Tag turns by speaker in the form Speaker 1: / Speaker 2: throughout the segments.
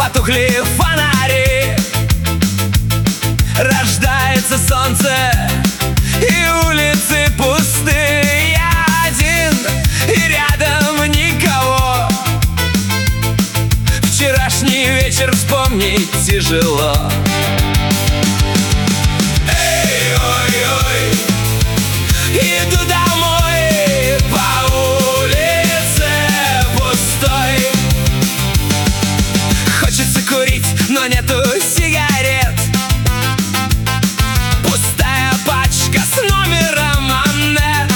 Speaker 1: потухли фонари, рождается солнце, и улицы пусты. Я один, и рядом никого. Вчерашний вечер вспомнить тяжело. Эй, ой-ой, иду домой по улице пустой. Хочется курить, но нету сигарет. Пустая пачка с номером Аннет.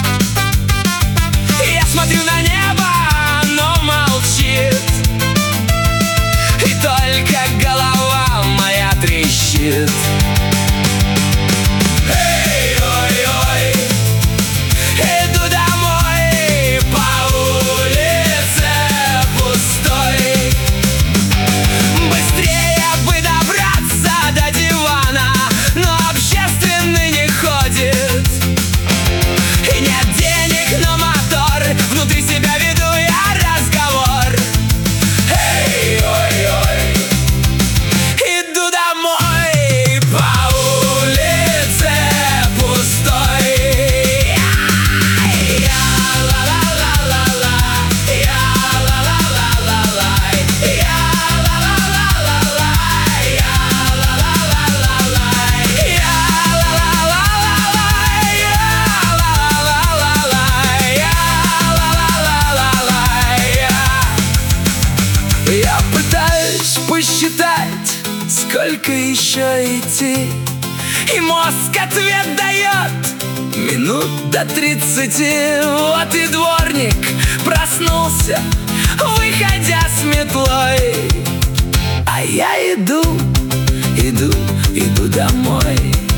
Speaker 1: Я смотрю на небо, оно молчит, и только голова моя трещит. Эй, ой-ой, иду домой по улице пустой. Быстрее бы добраться до дивана, но общественный не ходит. И нет денег на мотор, внутри себя веду я разговор. Эй, ой-ой, иду домой по улице пустой. Я ла-ла-ла-ла-ла, я ла-ла-ла-ла-ла, я ла-ла-ла-ла-ла, я ла-ла-ла-ла-ла, я ла-ла-ла-ла-ла, я ла-ла-ла-ла-ла. Я пытаюсь посчитать, сколько еще идти, и мозг ответ дает: минут до 30. Вот и дворник проснулся, выходя с метлой. А я иду домой.